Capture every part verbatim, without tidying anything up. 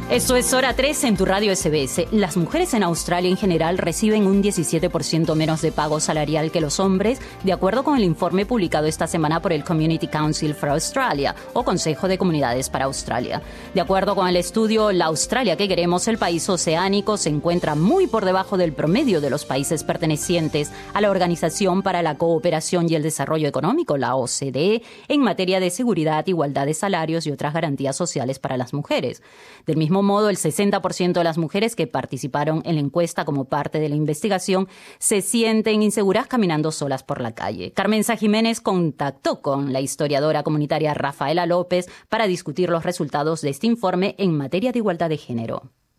Esto es Hora tres en tu radio S B S. Las mujeres en Australia en general reciben un diecisiete por ciento menos de pago salarial que los hombres, de acuerdo con el informe publicado esta semana por el Community Council for Australia, o Consejo de Comunidades para Australia. De acuerdo con el estudio La Australia que queremos, el país oceánico se encuentra muy por debajo del promedio de los países pertenecientes a la Organización para la Cooperación y el Desarrollo Económico, la O C D E, en materia de seguridad, igualdad de salarios y otras garantías sociales para las mujeres. Del mismo modo, el sesenta por ciento de las mujeres que participaron en la encuesta como parte de la investigación se sienten inseguras caminando solas por la calle. Carmenza Jiménez contactó con la historiadora comunitaria Rafaela López para discutir los resultados de este informe en materia de igualdad de género.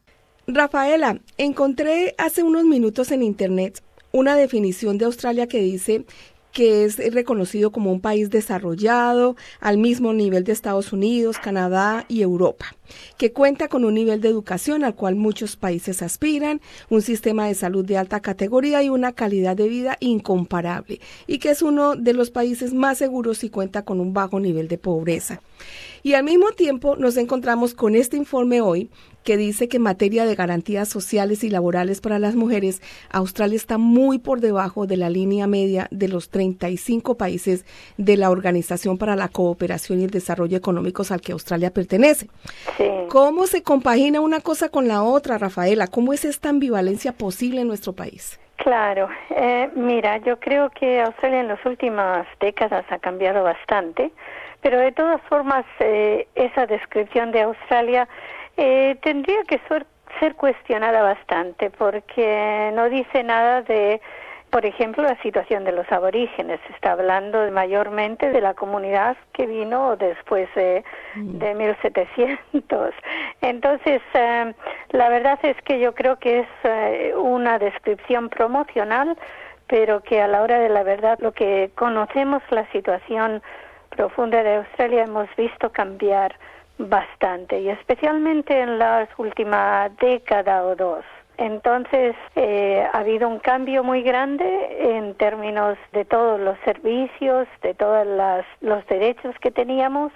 Rafaela, encontré hace unos minutos en Internet una definición de Australia que dice que es reconocido como un país desarrollado al mismo nivel de Estados Unidos, Canadá y Europa, que cuenta con un nivel de educación al cual muchos países aspiran, un sistema de salud de alta categoría y una calidad de vida incomparable, y que es uno de los países más seguros y cuenta con un bajo nivel de pobreza. Y al mismo tiempo nos encontramos con este informe hoy que dice que en materia de garantías sociales y laborales para las mujeres, Australia está muy por debajo de la línea media de los treinta y cinco países de la Organización para la Cooperación y el Desarrollo Económicos al que Australia pertenece. Sí. ¿Cómo se compagina una cosa con la otra, Rafaela? ¿Cómo es esta ambivalencia posible en nuestro país? Claro, eh, mira, yo creo que Australia en las últimas décadas ha cambiado bastante, pero de todas formas eh, esa descripción de Australia eh, tendría que ser, ser cuestionada bastante, porque no dice nada de, por ejemplo, la situación de los aborígenes. Está hablando mayormente de la comunidad que vino después de, mm. de mil setecientos. Entonces, eh, la verdad es que yo creo que es eh, una descripción promocional, pero que a la hora de la verdad, lo que conocemos, la situación profunda de Australia, hemos visto cambiar bastante, y especialmente en la última década o dos. Entonces, eh, ha habido un cambio muy grande en términos de todos los servicios, de todos las, los derechos que teníamos,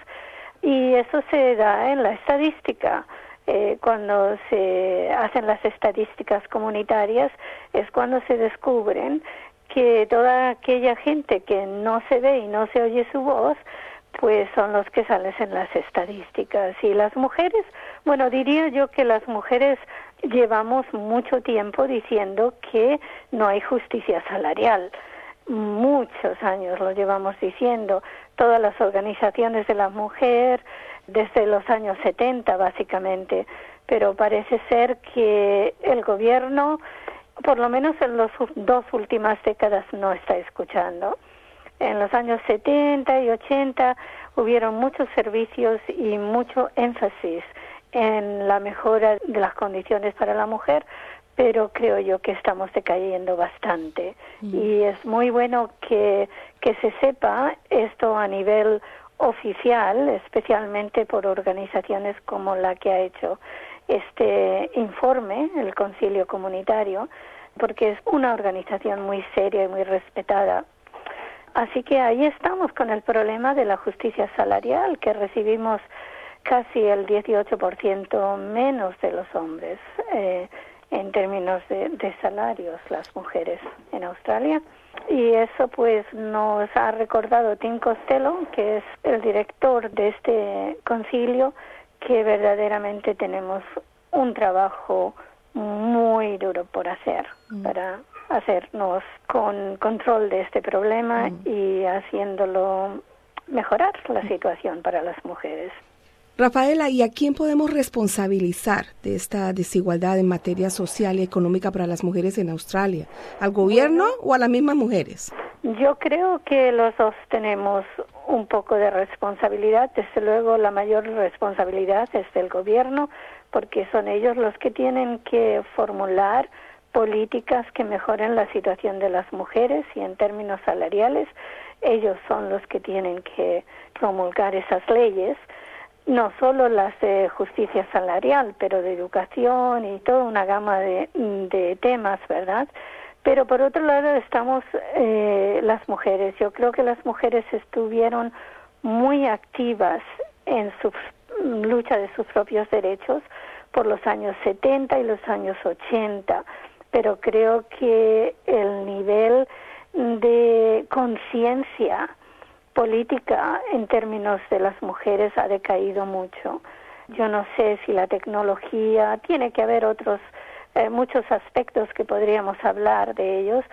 y eso se da en la estadística. Eh, cuando se hacen las estadísticas comunitarias es cuando se descubren que toda aquella gente que no se ve y no se oye su voz, pues son los que salen en las estadísticas. Y las mujeres, bueno, diría yo que las mujeres llevamos mucho tiempo diciendo que no hay justicia salarial. Muchos años lo llevamos diciendo. Todas las organizaciones de la mujer, desde los años setenta básicamente, pero parece ser que el gobierno, por lo menos en las dos últimas décadas, no está escuchando. En los años setenta y ochenta hubieron muchos servicios y mucho énfasis en la mejora de las condiciones para la mujer, pero creo yo que estamos decayendo bastante. Mm. Y es muy bueno que, que se sepa esto a nivel oficial, especialmente por organizaciones como la que ha hecho este informe, el Concilio Comunitario, porque es una organización muy seria y muy respetada. Así que ahí estamos con el problema de la justicia salarial, que recibimos casi el dieciocho por ciento menos de los hombres eh, en términos de, de salarios, las mujeres en Australia. Y eso pues nos ha recordado Tim Costello, que es el director de este concilio, que verdaderamente tenemos un trabajo muy duro por hacer mm. para hacernos con control de este problema mm. y haciéndolo mejorar la situación para las mujeres. Rafaela, ¿y a quién podemos responsabilizar de esta desigualdad en materia social y económica para las mujeres en Australia? ¿Al gobierno bueno, o a las mismas mujeres? Yo creo que los dos tenemos un poco de responsabilidad. Desde luego, la mayor responsabilidad es del gobierno, porque son ellos los que tienen que formular políticas que mejoren la situación de las mujeres, y en términos salariales ellos son los que tienen que promulgar esas leyes, no solo las de justicia salarial, pero de educación y toda una gama de, de temas, ¿verdad? Pero por otro lado estamos eh, las mujeres. Yo creo que las mujeres estuvieron muy activas en su lucha de sus propios derechos, por los años setenta y los años ochenta, pero creo que el nivel de conciencia política en términos de las mujeres ha decaído mucho. Yo no sé si la tecnología, tiene que haber otros, eh, muchos aspectos que podríamos hablar de ellos,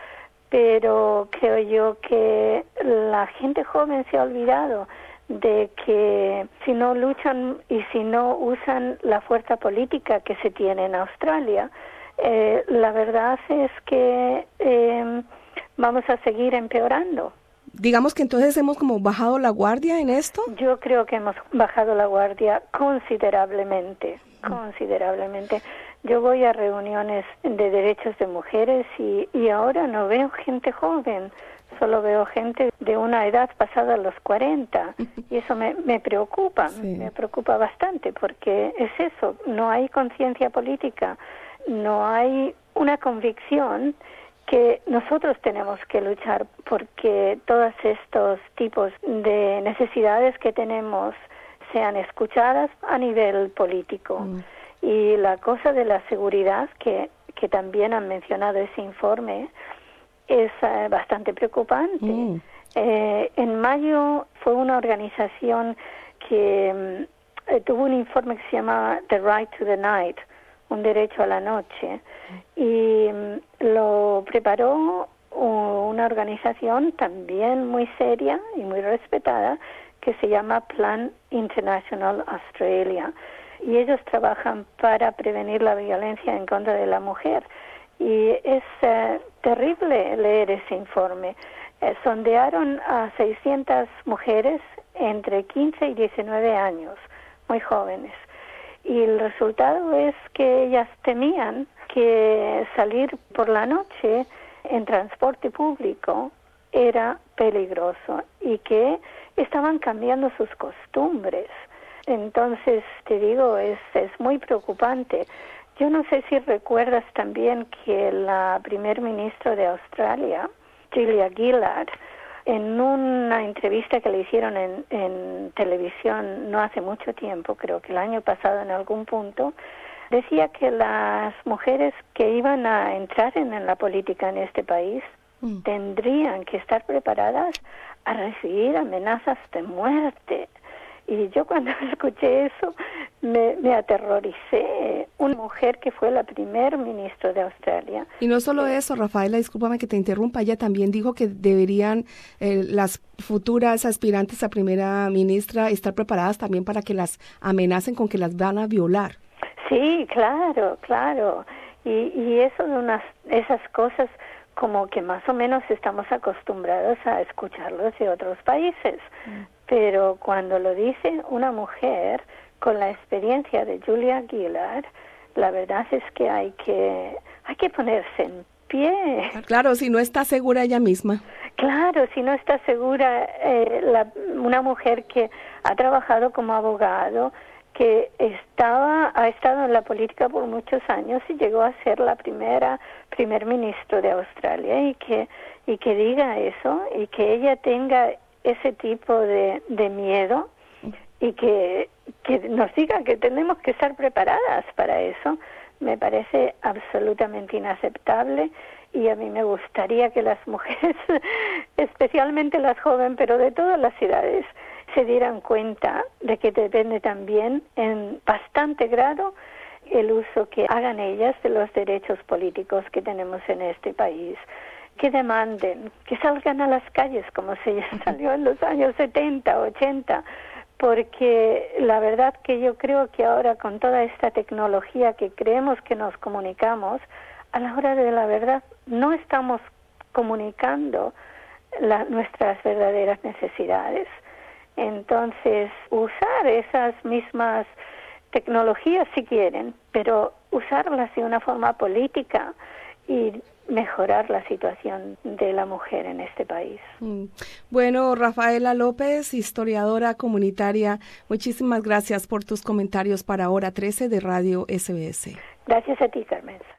pero creo yo que la gente joven se ha olvidado de que si no luchan y si no usan la fuerza política que se tiene en Australia, eh, la verdad es que eh, vamos a seguir empeorando. Digamos que entonces hemos como bajado la guardia en esto. Yo creo que hemos bajado la guardia considerablemente, considerablemente. Yo voy a reuniones de derechos de mujeres y, y ahora no veo gente joven, solo veo gente de una edad pasada los cuarenta y eso me, me preocupa, sí. me preocupa bastante porque es eso, no hay conciencia política, no hay una convicción que nosotros tenemos que luchar porque todos estos tipos de necesidades que tenemos sean escuchadas a nivel político. Mm. Y la cosa de la seguridad, que, que también han mencionado ese informe, es uh, bastante preocupante. Mm. Eh, en mayo fue una organización que um, tuvo un informe que se llama The Right to the Night, un derecho a la noche, y um, lo preparó una organización también muy seria y muy respetada que se llama Plan International Australia, y ellos trabajan para prevenir la violencia en contra de la mujer. Y es uh, terrible leer ese informe. Eh, sondearon a seiscientas mujeres entre quince y diecinueve años, muy jóvenes. Y el resultado es que ellas temían que salir por la noche en transporte público era peligroso y que estaban cambiando sus costumbres. Entonces, te digo, es, es muy preocupante. Yo no sé si recuerdas también que la primer ministra de Australia, Julia Gillard, en una entrevista que le hicieron en, en televisión no hace mucho tiempo, creo que el año pasado en algún punto, decía que las mujeres que iban a entrar en, en la política en este país mm. tendrían que estar preparadas a recibir amenazas de muerte. Y yo cuando escuché eso me, me aterroricé. Una mujer que fue la primer ministra de Australia. Y no solo eso, Rafaela, discúlpame que te interrumpa, ella también dijo que deberían eh, las futuras aspirantes a primera ministra estar preparadas también para que las amenacen con que las van a violar. Sí, claro, claro. Y, y eso de unas esas cosas como que más o menos estamos acostumbrados a escucharlos de otros países. Mm. Pero cuando lo dice una mujer con la experiencia de Julia Gillard, la verdad es que hay que hay que ponerse en pie. Claro, si no está segura ella misma. Claro, si no está segura, eh, la, una mujer que ha trabajado como abogado, que estaba ha estado en la política por muchos años y llegó a ser la primera primer ministro de Australia y que y que diga eso y que ella tenga ese tipo de, de miedo y que, que nos diga que tenemos que estar preparadas para eso, me parece absolutamente inaceptable y a mí me gustaría que las mujeres, especialmente las jóvenes, pero de todas las edades, se dieran cuenta de que depende también en bastante grado el uso que hagan ellas de los derechos políticos que tenemos en este país. Que demanden, que salgan a las calles como se salió en los años setenta, ochenta, porque la verdad que yo creo que ahora con toda esta tecnología que creemos que nos comunicamos, a la hora de la verdad no estamos comunicando la, nuestras verdaderas necesidades. Entonces, usar esas mismas tecnologías si quieren, pero usarlas de una forma política y mejorar la situación de la mujer en este país. Bueno, Rafaela López, historiadora comunitaria, muchísimas gracias por tus comentarios para Hora trece de Radio S B S. Gracias a ti, Carmen.